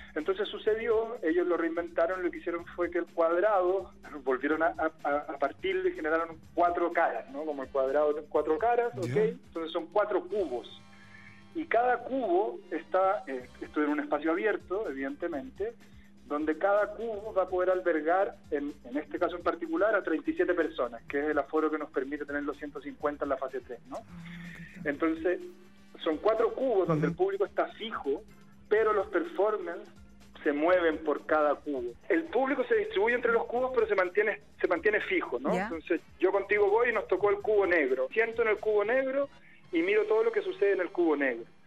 Entonces sucedió, ellos lo reinventaron, lo que hicieron fue que el cuadrado, volvieron a partir y generaron 4 caras, ¿no? Como el cuadrado de 4 caras, ¿ok? Entonces son 4 cubos. Y cada cubo está, esto en un espacio abierto, evidentemente, donde cada cubo va a poder albergar, en este caso en particular, a 37 personas, que es el aforo que nos permite tener los 150 en la fase 3, ¿no? Entonces, son 4 cubos donde el público está fijo, pero los performers se mueven por cada cubo. El público se distribuye entre los cubos, pero se mantiene fijo, ¿no? Entonces, yo contigo voy y nos tocó el cubo negro. Siento en el cubo negro y miro todo lo que sucede en el cubo negro.